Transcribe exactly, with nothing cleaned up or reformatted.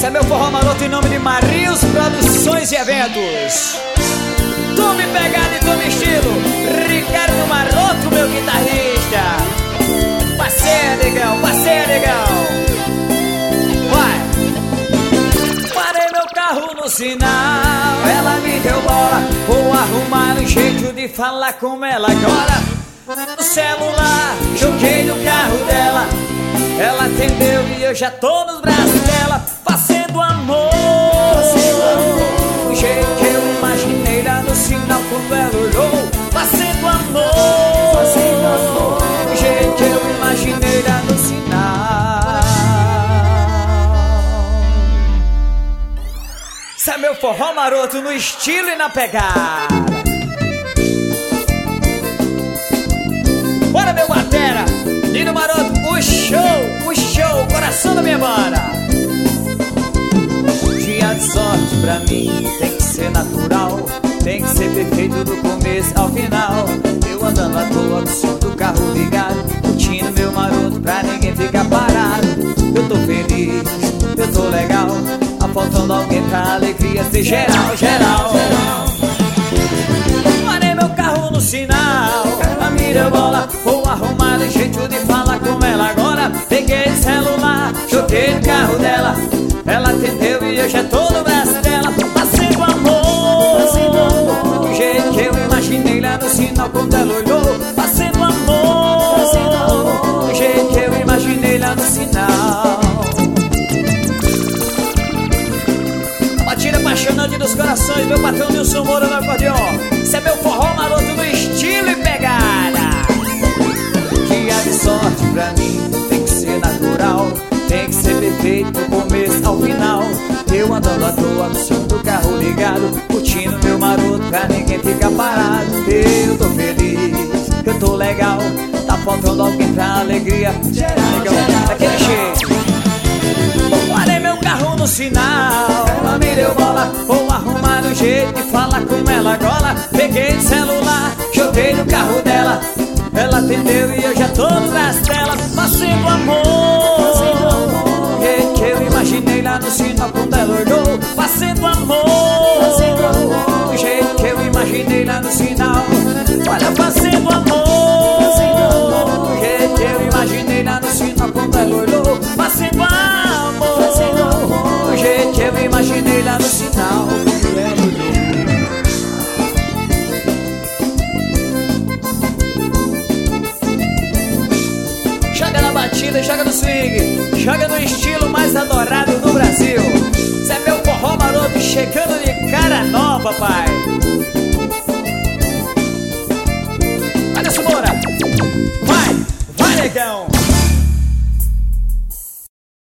é meu forró maroto em nome de Marios Produções e Eventos. Tome pegada e tome estilo, Ricardo Maroto, meu guitarrista. Passeia, negão, passeia, negão. Vai. Parei meu carro no sinal, ela me deu bola. Vou arrumar um jeito de falar com ela agora. No celular, joguei no carro dela. Ela atendeu e eu já tô nos braços dela. Fazendo amor, fazendo amor, o jeito que eu imaginei lá no sinal quando ela olhou. Fazendo amor, fazendo amor, o jeito que eu imaginei lá no sinal. Isso é meu forró maroto no estilo e na pegada. Bora, meu batera, Nino Maroto, o show, o show, coração da minha banda. Dia de sorte pra mim tem que ser natural, tem que ser perfeito do começo ao final. Eu andando à toa com o som do carro ligado, curtindo meu maroto pra ninguém ficar parado. Eu tô feliz, eu tô legal, tá faltando alguém pra alegria ser geral, geral, geral. Parei meu carro no sinal, ela me deu bola. Vou arrumar um jeito de falar com ela agora. Peguei o celular, joguei no carro dela. Ela atendeu e eu já tô no braço dela. Fazendo amor, fazendo amor, do jeito que eu imaginei lá no sinal quando ela olhou. Fazendo amor, fazendo amor, do jeito que eu imaginei lá no sinal. A batida apaixonante dos corações, meu patrão Nilson Moura no acordeon. Isso é meu forró maroto no estilo e pegada. Dia de sorte pra mim tem que ser natural, tem que ser perfeito do começo ao final. Eu andando à toa no som do carro ligado, curtindo meu maroto pra ninguém ficar parado. Eu tô feliz, eu tô legal, tá faltando alguém pra alegria geral, geral, daquele jeito. Parei meu carro no sinal, ela me deu bola. Vou arrumar um jeito de falar com ela agora. Peguei o celular, joguei no carro dela. Ela atendeu e eu já tô no braço dela. Fazendo amor, fazendo amor, o jeito que eu imaginei lá no sinal quando ela olhou. Fazendo amor, fazendo amor, o jeito que eu imaginei lá no sinal. Olha, fazendo amor, fazendo amor, o jeito que eu imaginei lá no sinal quando ela olhou. Fazendo amor, fazendo amor, o jeito que eu imaginei lá no sinal. Joga na batida, joga no swing, joga no estilo mais adorado do Brasil. Isso é meu forró maroto chegando de cara nova, pai. Olha essa moura, vai, vai, negão.